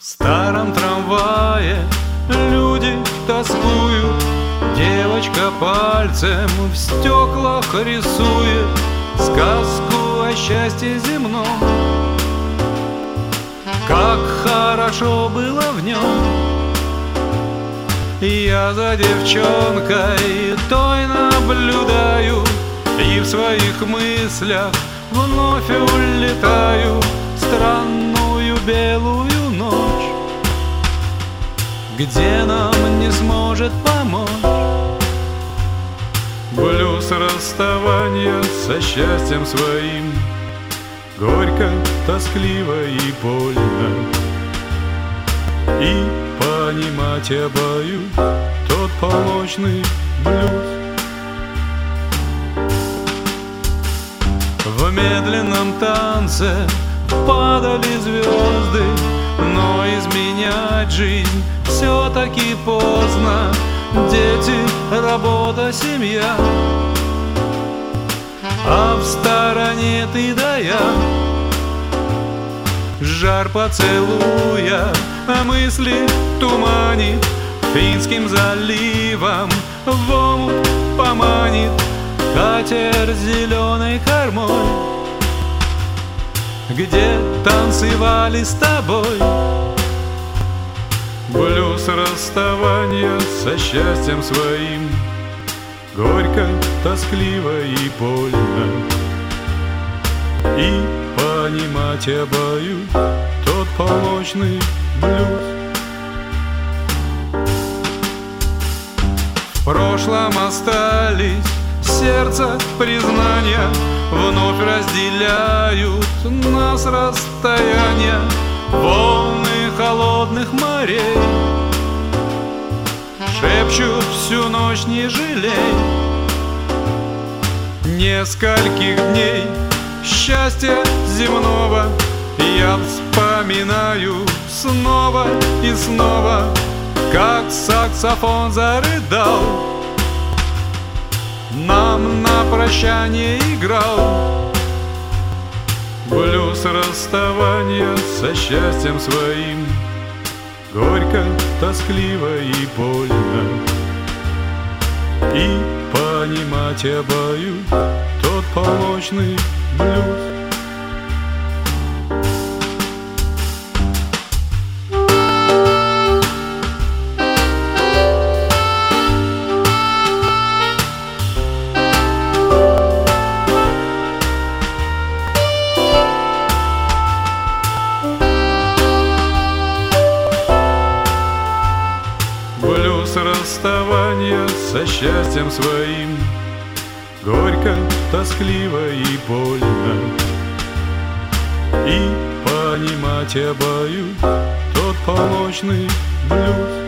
старом трамвае люди тоскуют, девочка пальцем в стеклах рисует сказку о счастье земном. Как хорошо было в нем. Я за девчонкой той наблюдаю и в своих мыслях вновь улетаю в странную белую ночь, где нам не сможет помочь блюз расставания со счастьем своим. Горько, тоскливо и больно, и понимать я боюсь тот полночный блюз. В медленном танце падали звезды, но изменять жизнь все-таки поздно. Дети, работа, семья, а в стороне ты да я. Жар поцелуя, а мысли туманит, Финским заливом в омут поманит катер зеленой кормой, где танцевали с тобой блюз расставания со счастьем своим. Горько, тоскливо и больно, и понимать я боюсь тот полночный блюз. В прошлом остались сердце признания, вновь разделяют нас расстояния, волны холодных морей шепчут всю ночь не жалей. Нескольких дней счастья земного я вспоминаю снова и снова, как саксофон зарыдал, нам на прощание играл блюз расставания со счастьем своим. Горько, тоскливо и больно, и понимать я боюсь тот полночный блюз. Блюз расставания со счастьем своим. Горько, тоскливо и больно, и понимать я боюсь тот полночный блюз.